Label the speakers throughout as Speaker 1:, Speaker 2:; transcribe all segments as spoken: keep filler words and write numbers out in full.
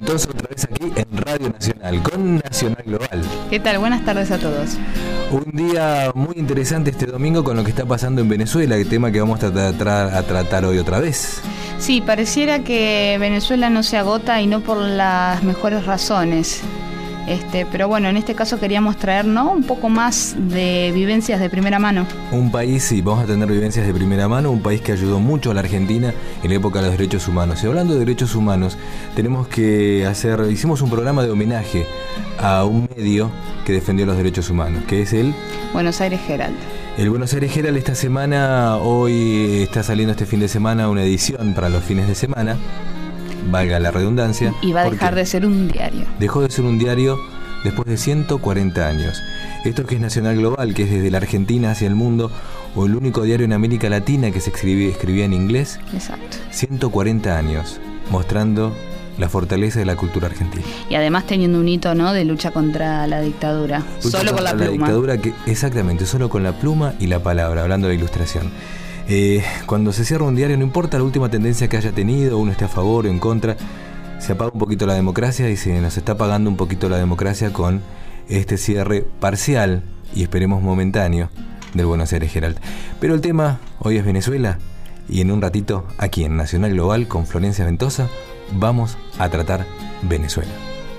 Speaker 1: Ventosa otra vez aquí en Radio Nacional, con Nacional Global.
Speaker 2: ¿Qué tal? Buenas tardes a todos.
Speaker 1: Un día muy interesante este domingo con lo que está pasando en Venezuela, el tema que vamos a tratar, a tratar hoy otra vez.
Speaker 2: Sí, pareciera que Venezuela no se agota y no por las mejores razones. Este, pero bueno, en este caso queríamos traer, ¿no?, un poco más de vivencias de primera mano.
Speaker 1: Un país, sí, vamos a tener vivencias de primera mano, un país que ayudó mucho a la Argentina en la época de los derechos humanos. Y hablando de derechos humanos, tenemos que hacer, hicimos un programa de homenaje a un medio que defendió los derechos humanos, que es el
Speaker 2: Buenos Aires Herald.
Speaker 1: El Buenos Aires Herald esta semana, hoy está saliendo este fin de semana una edición para los fines de semana, valga la redundancia.
Speaker 2: Y va a dejar de ser un diario.
Speaker 1: Dejó de ser un diario después de ciento cuarenta años. Esto que es Nacional Global, que es desde la Argentina hacia el mundo, o el único diario en América Latina que se escribía, escribía en inglés.
Speaker 2: Exacto.
Speaker 1: ciento cuarenta años, mostrando la fortaleza de la cultura argentina.
Speaker 2: Y además teniendo un hito, ¿no?, de lucha contra la dictadura.
Speaker 1: Lucha
Speaker 2: solo con la,
Speaker 1: la
Speaker 2: pluma.
Speaker 1: Dictadura que, exactamente, solo con la pluma y la palabra, hablando de ilustración. Eh, cuando se cierra un diario, no importa la última tendencia que haya tenido, uno esté a favor o en contra, se apaga un poquito la democracia y se nos está apagando un poquito la democracia con este cierre parcial y esperemos momentáneo del Buenos Aires Herald. Pero el tema hoy es Venezuela y en un ratito aquí en Nacional Global con Florencia Ventosa vamos a tratar Venezuela.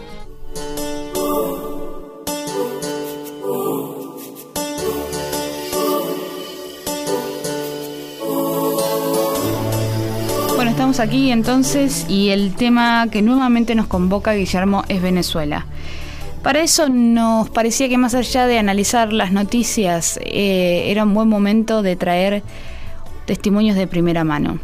Speaker 2: Estamos aquí entonces y el tema que nuevamente nos convoca, Guillermo, es Venezuela. Para eso nos parecía que más allá de analizar las noticias, eh, era un buen momento de traer testimonios de primera mano,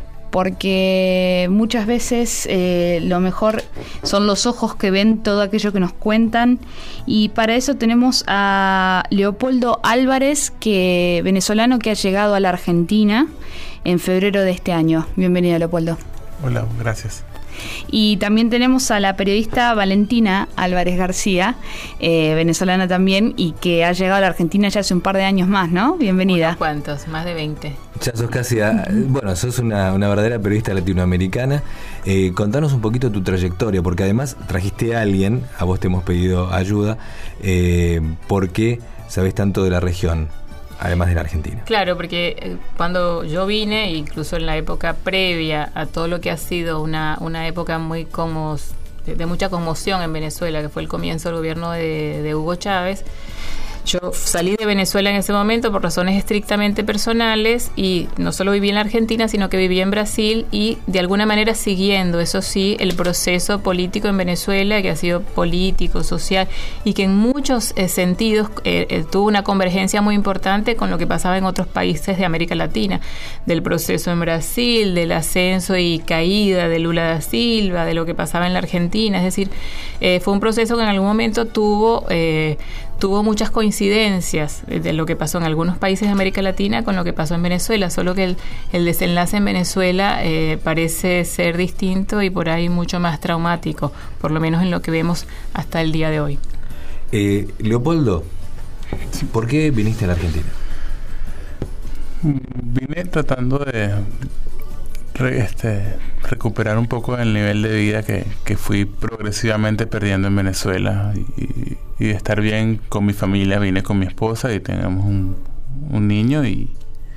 Speaker 2: porque muchas veces eh, lo mejor son los ojos que ven todo aquello que nos cuentan, y para eso tenemos a Leopoldo Álvarez, que venezolano que ha llegado a la Argentina en febrero de este año. Bienvenido, Leopoldo.
Speaker 3: Hola, gracias.
Speaker 2: Y también tenemos a la periodista Valentina Álvarez García, eh, venezolana también, y que ha llegado a la Argentina ya hace un par de años más, ¿no? Bienvenida.
Speaker 4: ¿Unos cuántos? Más de veinte.
Speaker 1: Ya sos casi, a, bueno, sos una, una verdadera periodista latinoamericana. Eh, contanos un poquito tu trayectoria, porque además trajiste a alguien, a vos te hemos pedido ayuda, eh, ¿por qué sabés tanto de la región? Además de la Argentina.
Speaker 4: Claro, porque cuando yo vine, incluso en la época previa a todo lo que ha sido una, una época muy como de, de mucha conmoción en Venezuela, que fue el comienzo del gobierno de, de Hugo Chávez, yo salí de Venezuela en ese momento por razones estrictamente personales y no solo viví en la Argentina, sino que viví en Brasil y de alguna manera siguiendo, eso sí, el proceso político en Venezuela, que ha sido político, social y que en muchos eh, sentidos eh, eh, tuvo una convergencia muy importante con lo que pasaba en otros países de América Latina, del proceso en Brasil, del ascenso y caída de Lula da Silva, de lo que pasaba en la Argentina. Es decir, eh, fue un proceso que en algún momento tuvo... Eh, tuvo muchas coincidencias de lo que pasó en algunos países de América Latina con lo que pasó en Venezuela, solo que el, el desenlace en Venezuela eh, parece ser distinto y por ahí mucho más traumático, por lo menos en lo que vemos hasta el día de hoy.
Speaker 1: Eh, Leopoldo, ¿por qué viniste a la Argentina?
Speaker 3: Vine tratando de re, este, recuperar un poco el nivel de vida que, que fui progresivamente perdiendo en Venezuela y, y de estar bien con mi familia. Vine con mi esposa y tenemos un, un niño y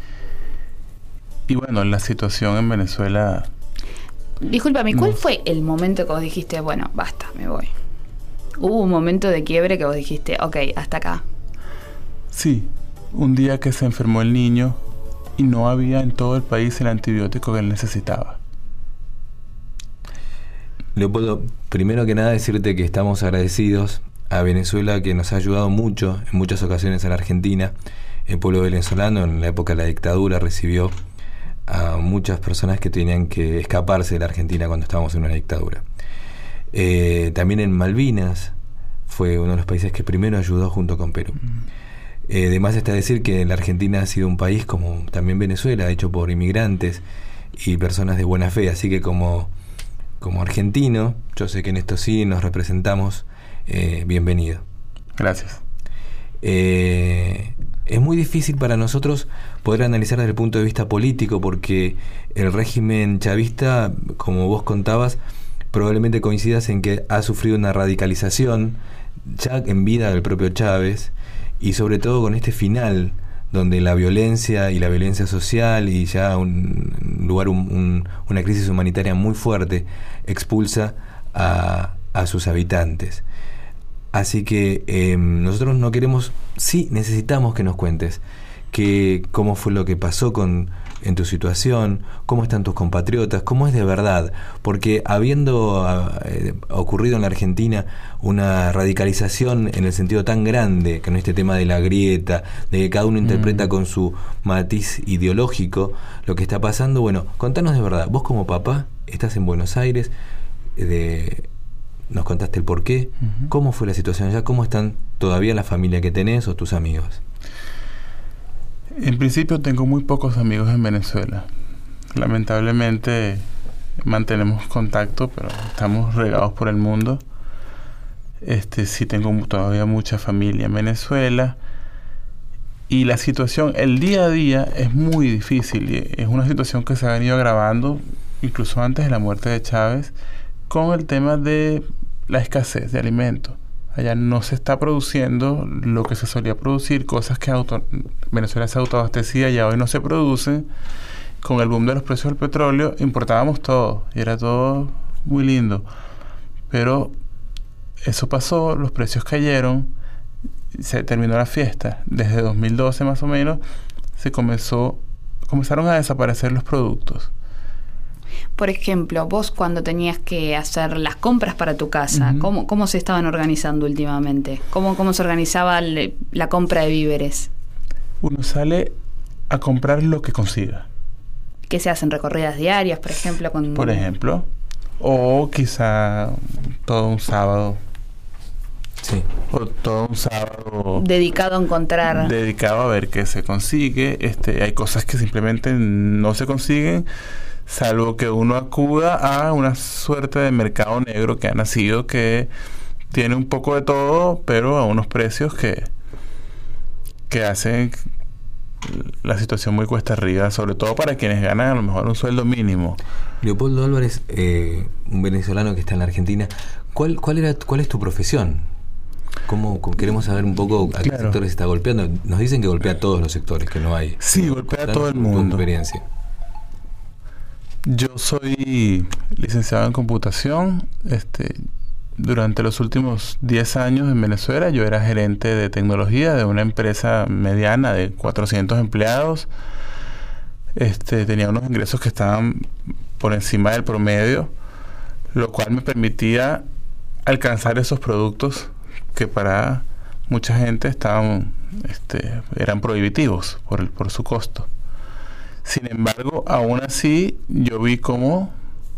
Speaker 3: y bueno, la situación en Venezuela...
Speaker 2: Discúlpame, ¿cuál
Speaker 3: no.
Speaker 2: fue el momento que vos dijiste, bueno, basta, me voy? ¿Hubo un momento de quiebre que vos dijiste, ok, hasta acá?
Speaker 3: Sí, un día que se enfermó el niño y no había en todo el país el antibiótico que él necesitaba.
Speaker 1: Leopoldo, primero que nada decirte que estamos agradecidos a Venezuela, que nos ha ayudado mucho en muchas ocasiones a la Argentina. El pueblo venezolano en la época de la dictadura recibió a muchas personas que tenían que escaparse de la Argentina cuando estábamos en una dictadura. Eh, también en Malvinas fue uno de los países que primero ayudó junto con Perú. Eh, además está decir que la Argentina ha sido un país, como también Venezuela, hecho por inmigrantes y personas de buena fe, así que como, como argentino, yo sé que en esto sí nos representamos. Eh, bienvenido.
Speaker 3: Gracias.
Speaker 1: Eh, es muy difícil para nosotros poder analizar desde el punto de vista político, porque el régimen chavista, como vos contabas, probablemente coincidas en que ha sufrido una radicalización ya en vida del propio Chávez, y sobre todo con este final donde la violencia y la violencia social y ya un lugar, un, un, una crisis humanitaria muy fuerte expulsa a, a sus habitantes. Así que eh, nosotros no queremos, sí necesitamos que nos cuentes que, cómo fue lo que pasó con en tu situación, cómo están tus compatriotas, cómo es de verdad, porque habiendo eh, ocurrido en la Argentina una radicalización en el sentido tan grande, con este tema de la grieta, de que cada uno interpreta mm. con su matiz ideológico lo que está pasando, bueno, contanos de verdad, vos como papá estás en Buenos Aires, de, nos contaste el porqué, uh-huh. ¿Cómo fue la situación allá? ¿Cómo están todavía la familia que tenés o tus amigos?
Speaker 3: En principio tengo muy pocos amigos en Venezuela. Lamentablemente mantenemos contacto, pero estamos regados por el mundo. Este, sí tengo todavía mucha familia en Venezuela. Y la situación, el día a día es muy difícil. Y es una situación que se ha venido agravando, incluso antes de la muerte de Chávez, con el tema de la escasez de alimentos. Allá no se está produciendo lo que se solía producir, cosas que auto, Venezuela se autoabastecía, ya hoy no se producen. Con el boom de los precios del petróleo importábamos todo y era todo muy lindo. Pero eso pasó, los precios cayeron, se terminó la fiesta. Desde dos mil doce más o menos se comenzó, comenzaron a desaparecer los productos.
Speaker 2: Por ejemplo, vos cuando tenías que hacer las compras para tu casa, uh-huh. ¿cómo, cómo se estaban organizando últimamente? ¿Cómo, cómo se organizaba le, la compra de víveres?
Speaker 3: Uno sale a comprar lo que consiga.
Speaker 2: ¿Qué se hacen? ¿Recorridas diarias, por ejemplo? Con...
Speaker 3: Por ejemplo. O quizá todo un sábado.
Speaker 1: Sí.
Speaker 3: O todo un sábado
Speaker 2: dedicado a encontrar,
Speaker 3: dedicado a ver qué se consigue. Este, hay cosas que simplemente no se consiguen, salvo que uno acuda a una suerte de mercado negro que ha nacido, que tiene un poco de todo, pero a unos precios que que hacen la situación muy cuesta arriba, sobre todo para quienes ganan a lo mejor un sueldo mínimo.
Speaker 1: Leopoldo Álvarez, eh, un venezolano que está en la Argentina, ¿cuál cuál era cuál es tu profesión? ¿Cómo, queremos saber un poco a qué claro. sectores está golpeando? Nos dicen que golpea a todos los sectores, que no hay.
Speaker 3: Sí, golpea a todo el mundo.
Speaker 1: Experiencia.
Speaker 3: Yo soy licenciado en computación. Este, durante los últimos diez años en Venezuela yo era gerente de tecnología de una empresa mediana de cuatrocientos empleados. Este, tenía unos ingresos que estaban por encima del promedio, lo cual me permitía alcanzar esos productos que para mucha gente estaban, este, eran prohibitivos por el, por su costo. Sin embargo, aún así, yo vi cómo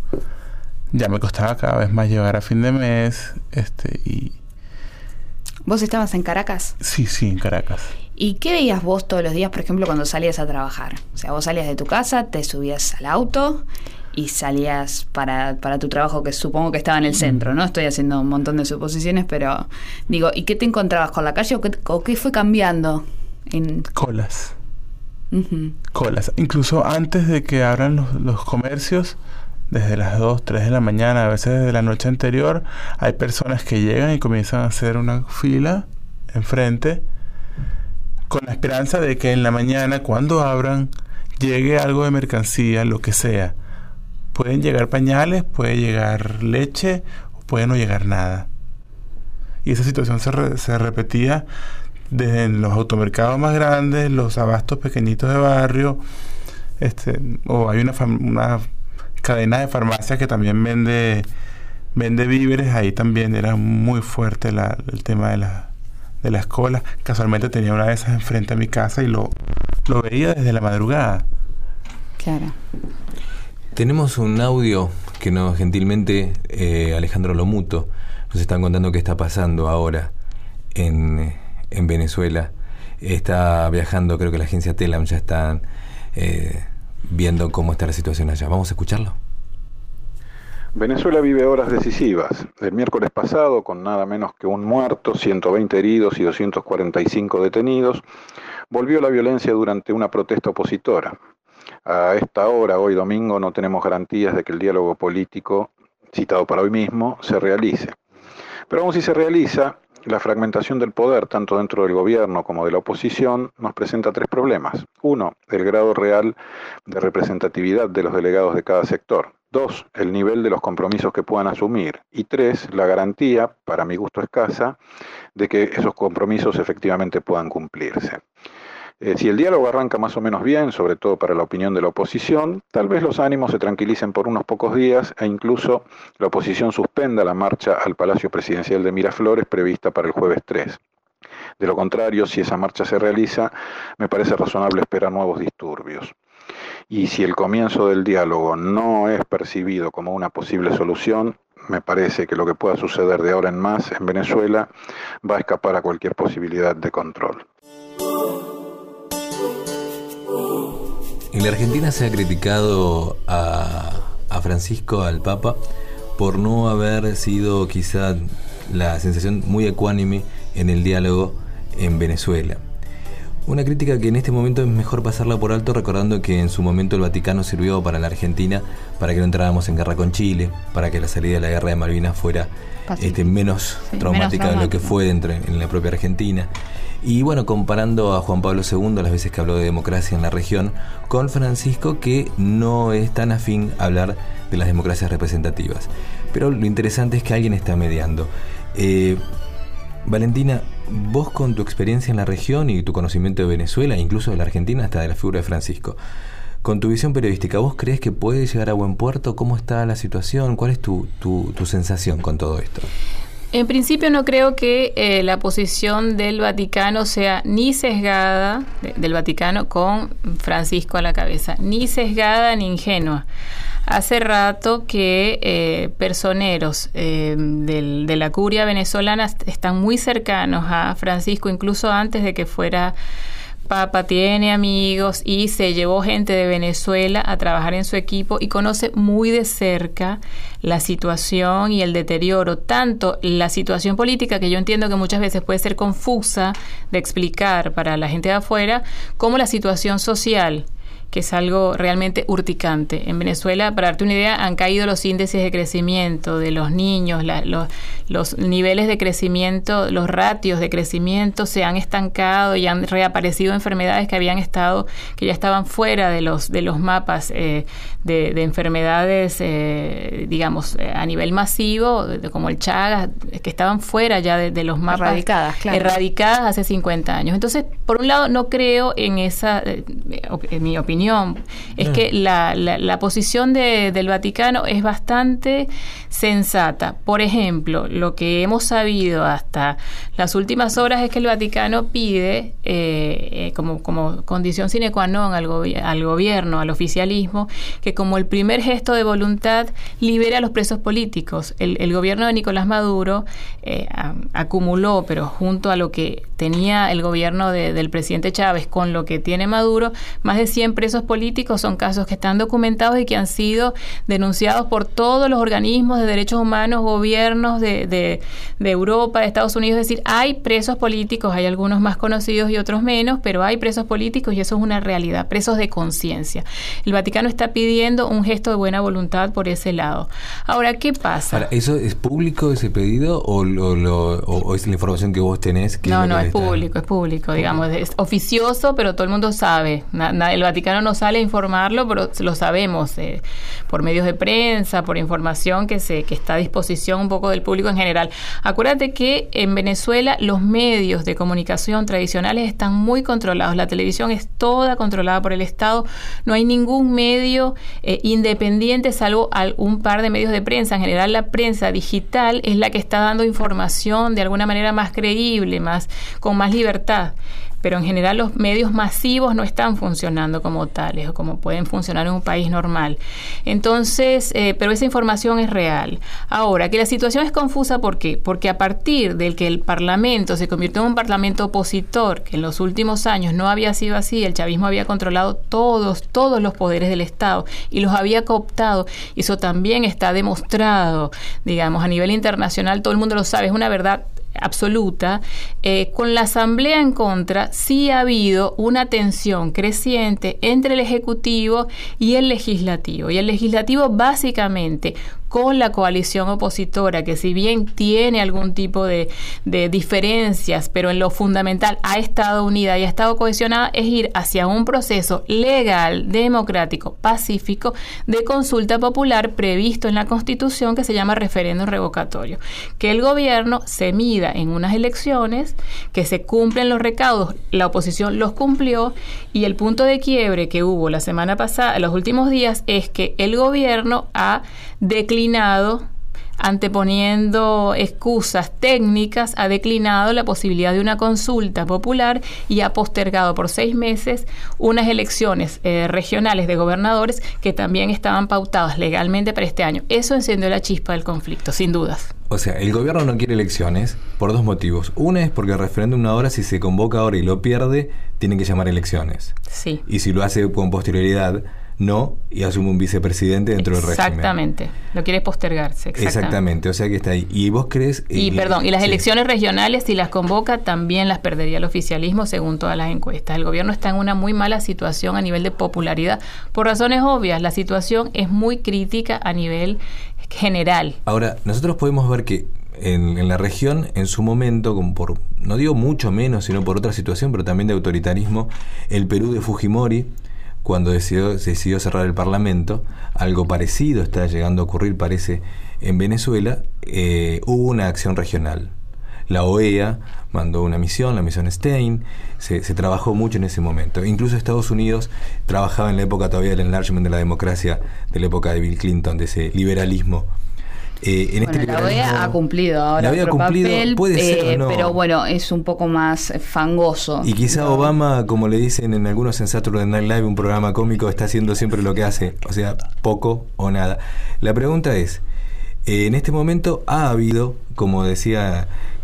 Speaker 3: ya me costaba cada vez más llegar a fin de mes, este, y...
Speaker 2: ¿Vos estabas en Caracas?
Speaker 3: Sí, sí, en Caracas.
Speaker 2: ¿Y qué veías vos todos los días, por ejemplo, cuando salías a trabajar? O sea, vos salías de tu casa, te subías al auto y salías para, para tu trabajo, que supongo que estaba en el centro, ¿no? Estoy haciendo un montón de suposiciones, pero digo, ¿y qué te encontrabas con la calle o qué, o qué fue cambiando? En...
Speaker 3: Colas.
Speaker 2: Uh-huh.
Speaker 3: Colas. Incluso antes de que abran los, los comercios, desde las dos, tres de la mañana, a veces desde la noche anterior, hay personas que llegan y comienzan a hacer una fila enfrente con la esperanza de que en la mañana, cuando abran, llegue algo de mercancía, lo que sea. Pueden llegar pañales, puede llegar leche, o puede no llegar nada. Y esa situación se, re, se repetía desde los automercados más grandes, los abastos pequeñitos de barrio, este, o hay una, una cadena de farmacias que también vende vende víveres. Ahí también era muy fuerte la, el tema de, la, de las colas. Casualmente tenía una de esas enfrente a mi casa y lo, lo veía desde la madrugada.
Speaker 2: Claro.
Speaker 1: Tenemos un audio que nos gentilmente eh, Alejandro Lomuto nos están contando qué está pasando ahora en, en Venezuela. Está viajando, creo que la agencia Telam ya está eh, viendo cómo está la situación allá. Vamos a escucharlo.
Speaker 5: Venezuela vive horas decisivas. El miércoles pasado, con nada menos que un muerto, ciento veinte heridos y doscientos cuarenta y cinco detenidos, volvió la violencia durante una protesta opositora. A esta hora, hoy domingo, no tenemos garantías de que el diálogo político citado para hoy mismo, se realice. Pero aun si se realiza, la fragmentación del poder, tanto dentro del gobierno como de la oposición, nos presenta tres problemas. Uno, el grado real de representatividad de los delegados de cada sector. Dos, el nivel de los compromisos que puedan asumir. Y tres, la garantía, para mi gusto escasa, de que esos compromisos efectivamente puedan cumplirse. Eh, si el diálogo arranca más o menos bien, sobre todo para la opinión de la oposición, tal vez los ánimos se tranquilicen por unos pocos días e incluso la oposición suspenda la marcha al Palacio Presidencial de Miraflores prevista para el jueves tres. De lo contrario, si esa marcha se realiza, me parece razonable esperar nuevos disturbios. Y si el comienzo del diálogo no es percibido como una posible solución, me parece que lo que pueda suceder de ahora en más en Venezuela va a escapar a cualquier posibilidad de control.
Speaker 1: En la Argentina se ha criticado a, a Francisco, al Papa, por no haber sido quizá la sensación muy ecuánime en el diálogo en Venezuela. Una crítica que en este momento es mejor pasarla por alto, recordando que en su momento el Vaticano sirvió para la Argentina para que no entráramos en guerra con Chile, para que la salida de la guerra de Malvinas fuera este, menos sí, traumática menos de lo que fue dentro en la propia Argentina. Y bueno, comparando a Juan Pablo segundo, las veces que habló de democracia en la región, con Francisco, que no es tan afín a hablar de las democracias representativas. Pero lo interesante es que alguien está mediando. Eh, Valentina, vos con tu experiencia en la región y tu conocimiento de Venezuela, incluso de la Argentina, hasta de la figura de Francisco, con tu visión periodística, ¿vos crees que puede llegar a buen puerto? ¿Cómo está la situación? ¿Cuál es tu, tu, tu sensación con todo esto?
Speaker 4: En principio no creo que eh, la posición del Vaticano sea ni sesgada, de, del Vaticano con Francisco a la cabeza, ni sesgada ni ingenua. Hace rato que eh, personeros eh, del, de la curia venezolana están muy cercanos a Francisco, incluso antes de que fuera Papa, tiene amigos y se llevó gente de Venezuela a trabajar en su equipo y conoce muy de cerca la situación y el deterioro, tanto la situación política, que yo entiendo que muchas veces puede ser confusa de explicar para la gente de afuera, como la situación social, que es algo realmente urticante. En Venezuela, para darte una idea, han caído los índices de crecimiento de los niños, la, los, los niveles de crecimiento, los ratios de crecimiento se han estancado y han reaparecido enfermedades que habían estado, que ya estaban fuera de los, de los mapas eh, de, de enfermedades, eh, digamos, eh, a nivel masivo, de, como el Chagas, que estaban fuera ya de, de los mapas.
Speaker 2: Erradicadas, claro.
Speaker 4: Erradicadas hace cincuenta años. Entonces, por un lado, no creo en esa, eh, en mi opinión, es no. que la, la, la posición de, del Vaticano es bastante sensata. Por ejemplo, lo que hemos sabido hasta las últimas horas es que el Vaticano pide eh, eh, como, como condición sine qua non al, gobi- al gobierno, al oficialismo, que como el primer gesto de voluntad libere a los presos políticos. El, el gobierno de Nicolás Maduro eh, a, acumuló, pero junto a lo que tenía el gobierno de, del presidente Chávez con lo que tiene Maduro, más de cien presos políticos. Son casos que están documentados y que han sido denunciados por todos los organismos de derechos humanos, gobiernos de, de, de Europa, de Estados Unidos. Es decir, hay presos políticos, hay algunos más conocidos y otros menos, pero hay presos políticos y eso es una realidad, presos de conciencia. El Vaticano está pidiendo un gesto de buena voluntad por ese lado. Ahora, ¿qué pasa?
Speaker 1: Ahora, ¿eso es público ese pedido o, lo, lo, o, o es la información que vos tenés? Que
Speaker 4: no,
Speaker 1: es
Speaker 4: no, es
Speaker 1: está...
Speaker 4: público, es público, digamos, es oficioso, pero todo el mundo sabe. Na, na, el Vaticano no sale a informarlo, pero lo sabemos eh, por medios de prensa, por información que se que está a disposición un poco del público en general. Acuérdate que en Venezuela los medios de comunicación tradicionales están muy controlados. La televisión es toda controlada por el Estado. No hay ningún medio eh, independiente salvo un par de medios de prensa. En general la prensa digital es la que está dando información de alguna manera más creíble, más con más libertad. Pero en general los medios masivos no están funcionando como tales o como pueden funcionar en un país normal. Entonces, eh, pero esa información es real. Ahora, que la situación es confusa, ¿por qué? Porque a partir del que el Parlamento se convirtió en un Parlamento opositor, que en los últimos años no había sido así, el chavismo había controlado todos, todos los poderes del Estado y los había cooptado. Eso también está demostrado, digamos, a nivel internacional, todo el mundo lo sabe, es una verdad absoluta. Eh, con la Asamblea en contra, sí ha habido una tensión creciente entre el Ejecutivo y el Legislativo. Y el Legislativo básicamente con la coalición opositora, que si bien tiene algún tipo de, de diferencias, pero en lo fundamental ha estado unida y ha estado cohesionada, es ir hacia un proceso legal, democrático, pacífico, de consulta popular previsto en la Constitución, que se llama referéndum revocatorio. Que el gobierno se mida en unas elecciones, que se cumplen los recaudos, la oposición los cumplió, y el punto de quiebre que hubo la semana pasada, en los últimos días, es que el gobierno ha declinado, anteponiendo excusas técnicas, ha declinado la posibilidad de una consulta popular y ha postergado por seis meses unas elecciones eh, regionales de gobernadores que también estaban pautadas legalmente para este año. Eso encendió la chispa del conflicto, sin dudas.
Speaker 1: O sea, el gobierno no quiere elecciones por dos motivos. Una es porque el referéndum ahora, si se convoca ahora y lo pierde, tiene que llamar elecciones.
Speaker 4: Sí.
Speaker 1: Y si lo hace con posterioridad, no, y asume un vicepresidente dentro del régimen.
Speaker 4: Exactamente, lo quiere postergarse. Exactamente.
Speaker 1: Exactamente, o sea que está ahí. ¿Y vos crees...?
Speaker 4: Y, y perdón, y las sí. elecciones regionales, si las convoca, también las perdería el oficialismo según todas las encuestas. El gobierno está en una muy mala situación a nivel de popularidad, por razones obvias. La situación es muy crítica a nivel general.
Speaker 1: Ahora, nosotros podemos ver que en, en la región, en su momento, como por, no digo mucho menos, sino por otra situación, pero también de autoritarismo, el Perú de Fujimori, cuando decidió, decidió cerrar el Parlamento, algo parecido está llegando a ocurrir, parece, en Venezuela, eh, hubo una acción regional. La O E A mandó una misión, la misión Stein, se, se trabajó mucho en ese momento. Incluso Estados Unidos trabajaba en la época todavía del enlargement de la democracia, de la época de Bill Clinton, de ese liberalismo. Eh, en
Speaker 2: bueno,
Speaker 1: este
Speaker 2: la O E A ha cumplido ahora
Speaker 1: la había
Speaker 2: otro
Speaker 1: cumplido,
Speaker 2: papel,
Speaker 1: puede ser,
Speaker 2: eh,
Speaker 1: no.
Speaker 2: pero bueno, es un poco más fangoso.
Speaker 1: Y quizá
Speaker 2: ¿no?
Speaker 1: Obama, como le dicen en algunos en Saturday Night Live, un programa cómico, está haciendo siempre lo que hace, o sea, poco o nada. La pregunta es, eh, en este momento ha habido, como decía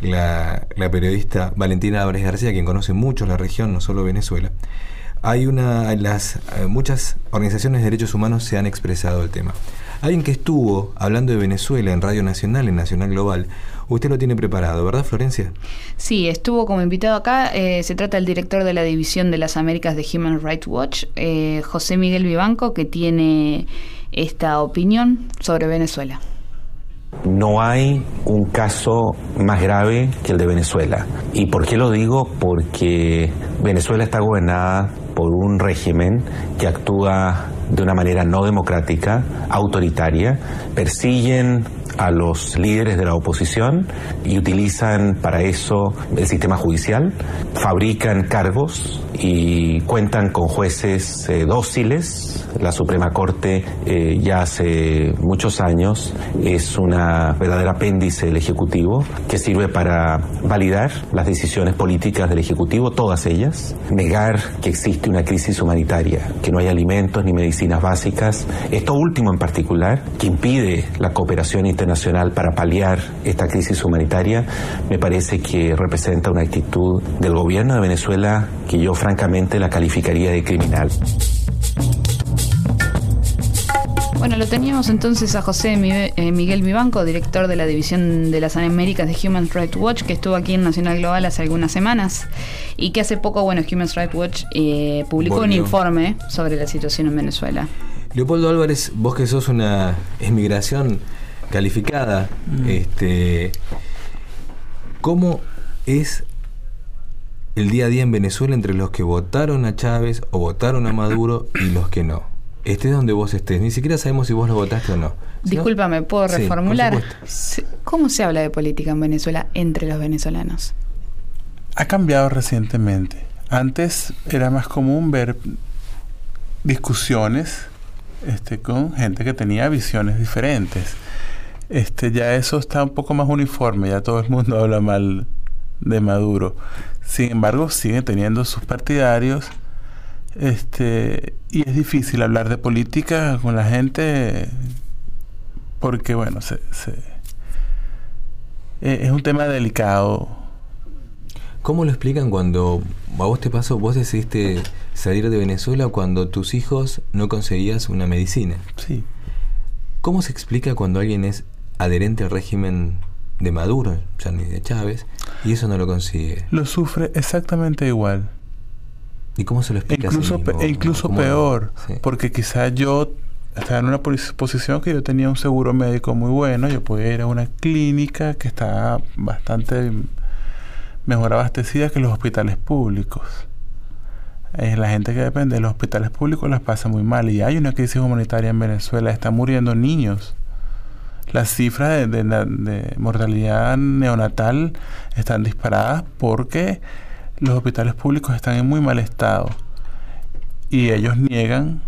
Speaker 1: la, la periodista Valentina Álvarez García, quien conoce mucho la región, no solo Venezuela, hay una, las eh, muchas organizaciones de derechos humanos se han expresado el tema. Alguien que estuvo hablando de Venezuela en Radio Nacional, en Nacional Global, usted lo tiene preparado, ¿verdad, Florencia?
Speaker 2: Sí, estuvo como invitado acá. Eh, se trata del director de la División de las Américas de Human Rights Watch, eh, José Miguel Vivanco, que tiene esta opinión sobre Venezuela.
Speaker 6: No hay un caso más grave que el de Venezuela. ¿Y por qué lo digo? Porque Venezuela está gobernada por un régimen que actúa de una manera no democrática, autoritaria, persiguen a los líderes de la oposición y utilizan para eso el sistema judicial, fabrican cargos y cuentan con jueces eh, dóciles. La Suprema Corte eh, ya hace muchos años es una verdadera apéndice del Ejecutivo que sirve para validar las decisiones políticas del Ejecutivo, todas ellas, negar que existe una crisis humanitaria, que no hay alimentos ni medicinas básicas. Esto último en particular, que impide la cooperación internacional para paliar esta crisis humanitaria, me parece que representa una actitud del gobierno de Venezuela que yo francamente la calificaría de criminal.
Speaker 2: Bueno, lo teníamos entonces a José Miguel Vivanco, director de la División de las Américas de Human Rights Watch, que estuvo aquí en Nacional Global hace algunas semanas y que hace poco, bueno, Human Rights Watch eh, publicó Volvió. un informe sobre la situación en Venezuela.
Speaker 1: Leopoldo Álvarez, vos que sos una emigración calificada, mm. este, ¿cómo es el día a día en Venezuela entre los que votaron a Chávez o votaron a Maduro y los que no? Estés donde vos estés, ni siquiera sabemos si vos lo votaste o no.
Speaker 2: Discúlpame, ¿puedo reformular?
Speaker 1: Sí,
Speaker 2: ¿Cómo se habla de política en Venezuela entre los venezolanos?
Speaker 3: Ha cambiado recientemente. Antes era más común ver discusiones este, con gente que tenía visiones diferentes. Este, ya eso está un poco más uniforme, ya todo el mundo habla mal de Maduro. Sin embargo, sigue teniendo sus partidarios. Este, y es difícil hablar de política con la gente porque, bueno, se, se, es un tema delicado.
Speaker 1: ¿Cómo lo explican cuando a vos te pasó, vos decidiste salir de Venezuela cuando tus hijos no conseguías una medicina?
Speaker 3: Sí.
Speaker 1: ¿Cómo se explica cuando alguien es adherente al régimen de Maduro, ya ni de Chávez, y eso no lo consigue?
Speaker 3: Lo sufre exactamente igual.
Speaker 1: ¿Y cómo se lo explica?
Speaker 3: Incluso,
Speaker 1: a sí mismo?
Speaker 3: pe- incluso peor, sí. Porque quizá yo estaba en una posición que yo tenía un seguro médico muy bueno, yo podía ir a una clínica que estaba bastante mejor abastecida que los hospitales públicos. Eh, la gente que depende de los hospitales públicos las pasa muy mal y hay una crisis humanitaria en Venezuela, están muriendo niños. Las cifras de, de, de mortalidad neonatal están disparadas porque los hospitales públicos están en muy mal estado y ellos niegan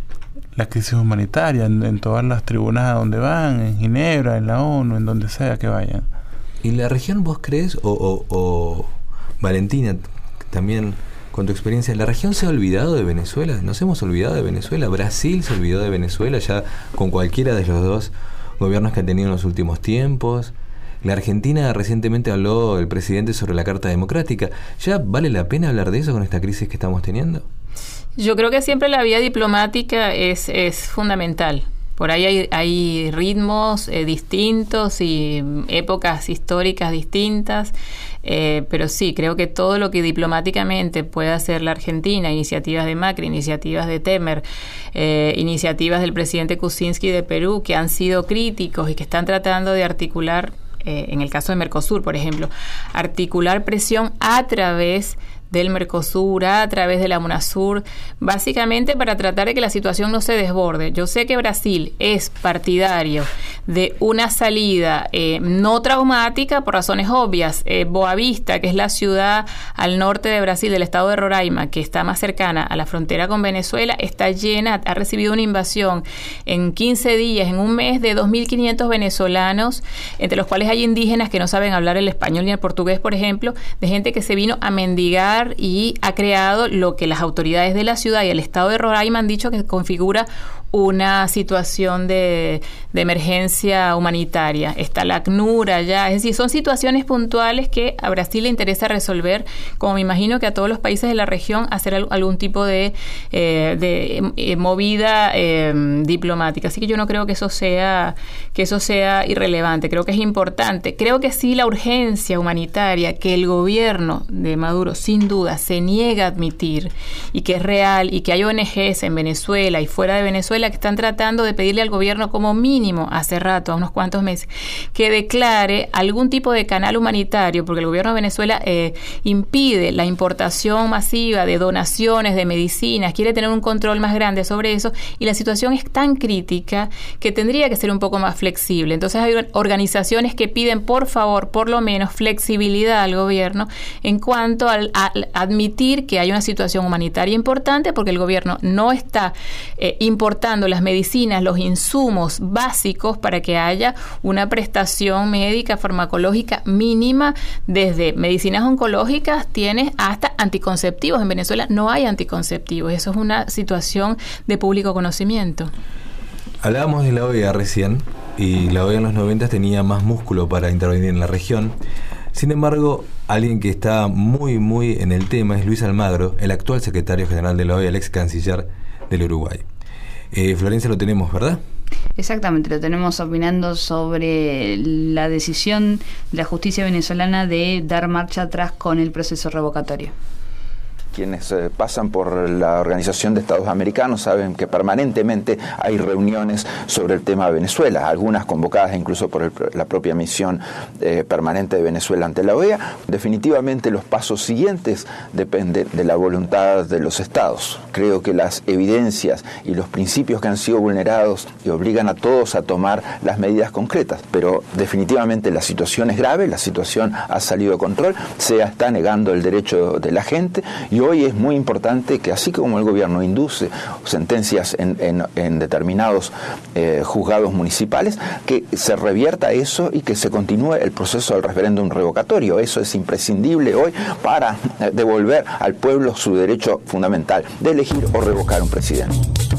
Speaker 3: la crisis humanitaria en, en todas las tribunas a donde van, en Ginebra, en la ONU, en donde sea que vayan.
Speaker 1: ¿Y la región vos crees, o, o, o Valentina, también con tu experiencia, la región se ha olvidado de Venezuela? ¿Nos hemos olvidado de Venezuela? ¿Brasil se olvidó de Venezuela ya con cualquiera de los dos gobiernos que ha tenido en los últimos tiempos? La Argentina, recientemente habló el presidente sobre la Carta Democrática. ¿Ya vale la pena hablar de eso con esta crisis que estamos teniendo?
Speaker 4: Yo creo que siempre la vía diplomática es, es fundamental. Por ahí hay, hay ritmos eh, distintos y épocas históricas distintas, eh, pero sí, creo que todo lo que diplomáticamente puede hacer la Argentina, iniciativas de Macri, iniciativas de Temer, eh, iniciativas del presidente Kuczynski de Perú, que han sido críticos y que están tratando de articular, eh, en el caso de Mercosur, por ejemplo, articular presión a través del Mercosur, a través de la UNASUR, básicamente para tratar de que la situación no se desborde. Yo sé que Brasil es partidario de una salida eh, no traumática por razones obvias. Eh, Boavista, que es la ciudad al norte de Brasil, del estado de Roraima, que está más cercana a la frontera con Venezuela, está llena, ha recibido una invasión en quince días, en un mes, de dos mil quinientos venezolanos, entre los cuales hay indígenas que no saben hablar el español ni el portugués, por ejemplo, de gente que se vino a mendigar y ha creado lo que las autoridades de la ciudad y el estado de Roraima han dicho que configura una situación de, de emergencia humanitaria. Está la ACNUR allá, es decir, son situaciones puntuales que a Brasil le interesa resolver, como me imagino que a todos los países de la región, hacer al, algún tipo de, eh, de eh, movida eh, diplomática. Así que yo no creo que eso sea que eso sea irrelevante, creo que es importante. Creo que sí, la urgencia humanitaria que el gobierno de Maduro sin duda se niega a admitir y que es real y que hay O N Ges en Venezuela y fuera de Venezuela que están tratando de pedirle al gobierno como mínimo hace rato, a unos cuantos meses, que declare algún tipo de canal humanitario, porque el gobierno de Venezuela eh, impide la importación masiva de donaciones, de medicinas, quiere tener un control más grande sobre eso y la situación es tan crítica que tendría que ser un poco más flexible. Entonces hay organizaciones que piden por favor, por lo menos, flexibilidad al gobierno en cuanto al, a, a admitir que hay una situación humanitaria importante porque el gobierno no está eh, importando las medicinas, los insumos básicos para que haya una prestación médica farmacológica mínima, desde medicinas oncológicas tienes hasta anticonceptivos. En Venezuela no hay anticonceptivos, eso es una situación de público conocimiento.
Speaker 1: Hablábamos de la O E A recién, y la O E A en los noventa tenía más músculo para intervenir en la región. Sin embargo, alguien que está muy, muy en el tema es Luis Almagro, el actual secretario general de la O E A, el ex canciller del Uruguay. Eh, Florencia, lo tenemos, ¿verdad?
Speaker 2: Exactamente, lo tenemos opinando sobre la decisión de la justicia venezolana de dar marcha atrás con el proceso revocatorio.
Speaker 7: Quienes eh, pasan por la Organización de Estados Americanos saben que permanentemente hay reuniones sobre el tema de Venezuela, algunas convocadas incluso por el, la propia misión eh, permanente de Venezuela ante la O E A. Definitivamente los pasos siguientes dependen de la voluntad de los estados. Creo que las evidencias y los principios que han sido vulnerados y obligan a todos a tomar las medidas concretas, pero definitivamente la situación es grave, la situación ha salido de control, se está negando el derecho de la gente y hoy es muy importante que, así como el gobierno induce sentencias en, en, en determinados eh, juzgados municipales, que se revierta eso y que se continúe el proceso del referéndum revocatorio. Eso es imprescindible hoy para eh, devolver al pueblo su derecho fundamental de elegir o revocar un presidente.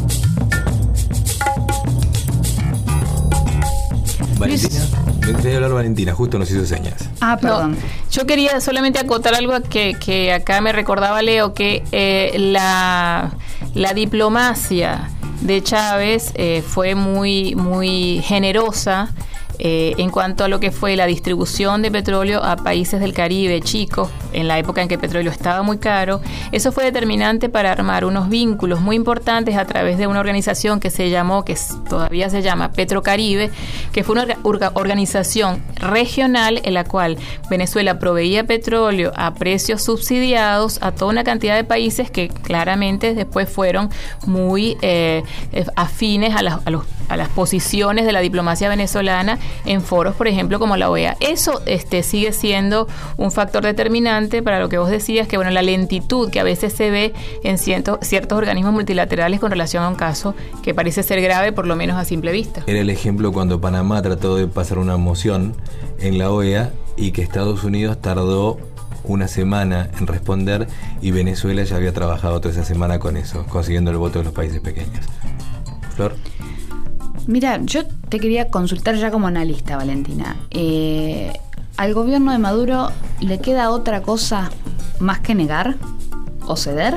Speaker 1: Valentina, voy a hablar Valentina, justo nos hizo señas.
Speaker 2: Ah, perdón.
Speaker 4: No, yo quería solamente acotar algo que, que acá me recordaba Leo, que eh, la, la diplomacia de Chávez eh, fue muy, muy generosa Eh, en cuanto a lo que fue la distribución de petróleo a países del Caribe chicos, en la época en que el petróleo estaba muy caro, eso fue determinante para armar unos vínculos muy importantes a través de una organización que se llamó, que todavía se llama Petrocaribe, que fue una orga- organización regional en la cual Venezuela proveía petróleo a precios subsidiados a toda una cantidad de países que claramente después fueron muy eh, afines a, la, a, los, a las posiciones de la diplomacia venezolana en foros, por ejemplo, como la O E A. Eso este, sigue siendo un factor determinante para lo que vos decías, que bueno, la lentitud que a veces se ve en ciertos, ciertos organismos multilaterales con relación a un caso que parece ser grave, por lo menos a simple vista.
Speaker 1: Era el ejemplo cuando Panamá trató de pasar una moción en la O E A y que Estados Unidos tardó una semana en responder y Venezuela ya había trabajado toda esa semana con eso, consiguiendo el voto de los países pequeños. Flor.
Speaker 2: Mira, yo te quería consultar ya como analista, Valentina. Eh, ¿Al gobierno de Maduro le queda otra cosa más que negar o ceder?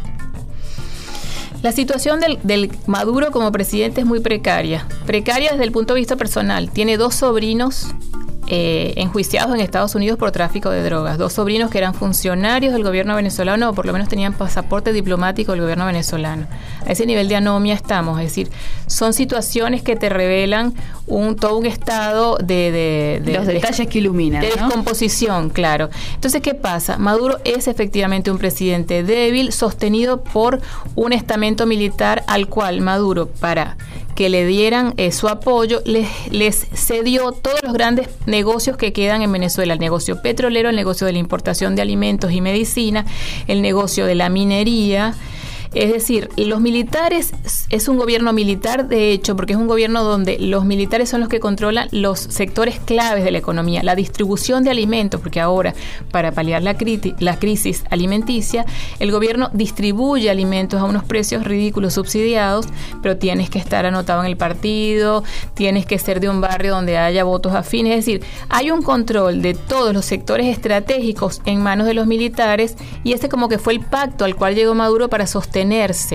Speaker 4: La situación del, del Maduro como presidente es muy precaria. Precaria desde el punto de vista personal. Tiene dos sobrinos Eh, enjuiciados en Estados Unidos por tráfico de drogas. Dos sobrinos que eran funcionarios del gobierno venezolano, o por lo menos tenían pasaporte diplomático del gobierno venezolano. A ese nivel de anomia estamos. Es decir, son situaciones que te revelan un todo un estado de... de, de
Speaker 2: Los detalles de, que iluminan,
Speaker 4: de
Speaker 2: ¿no?
Speaker 4: descomposición, claro. Entonces, ¿qué pasa? Maduro es efectivamente un presidente débil, sostenido por un estamento militar al cual Maduro, para que le dieran eh, su apoyo, les, les cedió todos los grandes negocios que quedan en Venezuela: el negocio petrolero, el negocio de la importación de alimentos y medicina, el negocio de la minería. Es decir, los militares, es un gobierno militar de hecho, porque es un gobierno donde los militares son los que controlan los sectores claves de la economía, la distribución de alimentos, porque ahora, para paliar la, criti- la crisis alimenticia, el gobierno distribuye alimentos a unos precios ridículos subsidiados, pero tienes que estar anotado en el partido, tienes que ser de un barrio donde haya votos afines. Es decir, hay un control de todos los sectores estratégicos en manos de los militares, y ese como que fue el pacto al cual llegó Maduro para sostener.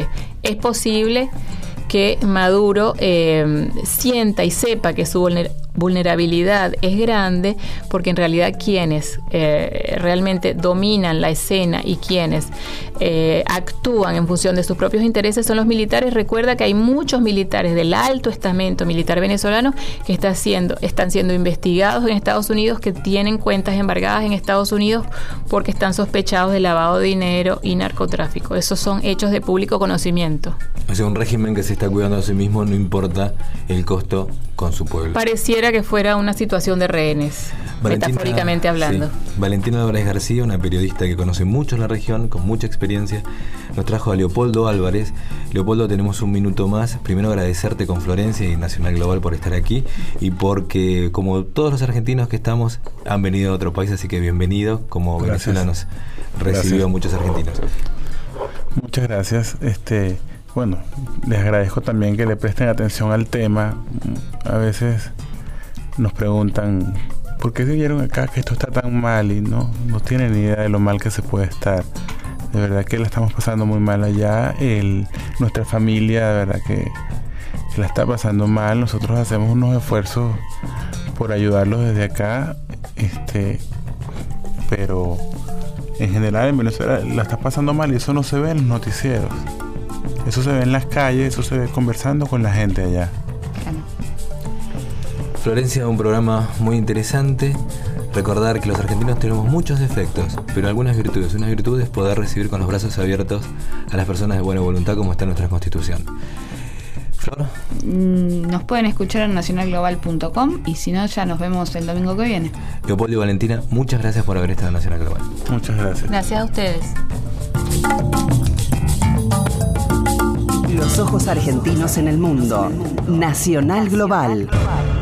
Speaker 4: Es posible que Maduro eh, sienta y sepa que su vulner- vulnerabilidad es grande, porque en realidad quienes eh, realmente dominan la escena y quienes eh, actúan en función de sus propios intereses son los militares. Recuerda que hay muchos militares del alto estamento militar venezolano que está siendo, están siendo investigados en Estados Unidos, que tienen cuentas embargadas en Estados Unidos porque están sospechados de lavado de dinero y narcotráfico. Esos son hechos de público conocimiento.
Speaker 1: O sea, un régimen que se está cuidando a sí mismo, no importa el costo con su pueblo.
Speaker 4: Pareciera que fuera una situación de rehenes, Valentina, metafóricamente hablando.
Speaker 1: Sí. Valentina Álvarez García, una periodista que conoce mucho la región, con mucha experiencia, nos trajo a Leopoldo Álvarez. Leopoldo, tenemos un minuto más. Primero agradecerte con Florencia y Nacional Global por estar aquí, y porque, como todos los argentinos que estamos, han venido a otro país, así que bienvenido. Como
Speaker 3: Gracias.
Speaker 1: Venezuela nos recibió a muchos argentinos.
Speaker 3: Muchas gracias. Este, bueno, les agradezco también que le presten atención al tema. A veces nos preguntan ¿por qué vieron acá que esto está tan mal? Y no, no tienen ni idea de lo mal que se puede estar. De verdad que la estamos pasando muy mal allá. El, nuestra familia, de verdad que, que la está pasando mal. Nosotros hacemos unos esfuerzos por ayudarlos desde acá, este, pero en general en Venezuela la está pasando mal, y eso no se ve en los noticieros. Eso se ve en las calles, eso se ve conversando con la gente allá.
Speaker 1: Florencia, un programa muy interesante. Recordar que los argentinos tenemos muchos defectos, pero algunas virtudes. Una virtud es poder recibir con los brazos abiertos a las personas de buena voluntad, como está en nuestra Constitución. Flor.
Speaker 2: Nos pueden escuchar en nacional global punto com, y si no, ya nos vemos el domingo que viene.
Speaker 1: Leopoldo y Valentina, muchas gracias por haber estado en Nacional Global.
Speaker 3: Muchas gracias.
Speaker 4: Gracias a ustedes.
Speaker 8: Los ojos argentinos en el mundo. Nacional Global.